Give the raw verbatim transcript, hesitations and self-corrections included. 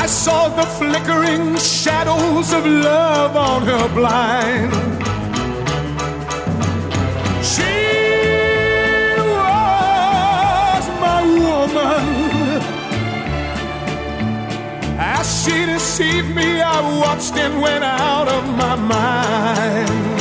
I saw the flickering shadows of love on her blind. She was my woman. As she deceived me, I watched and went out of my mind.